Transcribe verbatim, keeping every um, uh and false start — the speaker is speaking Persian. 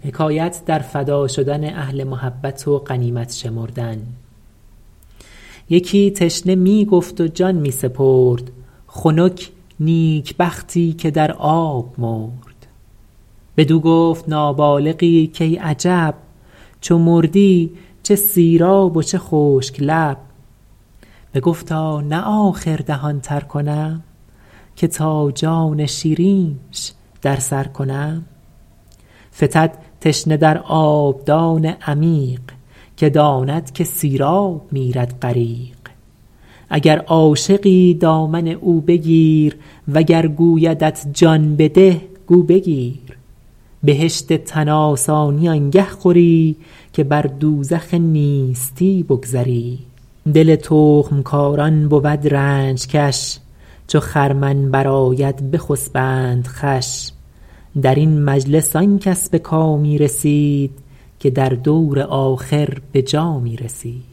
حکایت در فدا شدن اهل محبت و غنیمت شمردن. یکی تشنه می گفت و جان می سپرد، خنک نیک بختی که در آب مرد. بدو گفت نابالغی کای عجب، چو مردی چه سیراب و چه خشک لب. بگفتا نه آخر دهان تر کنم، که تا جان شیرینش در سر کنم. فتد تشنه در آبدان عمیق، که داند که سیراب میرد غریق. اگر عاشقی دامن او بگیر، وگر گویدت جان بده گو بگیر. بهشت تن آسانی آنگه خوری، که بر دوزخ نیستی بگذری. دل تخم کاران بود رنج کش، چو خرمن برآید بخسبند خوش. در این مجلس آن کس به کامی رسید، که در دور آخر به جامی رسید.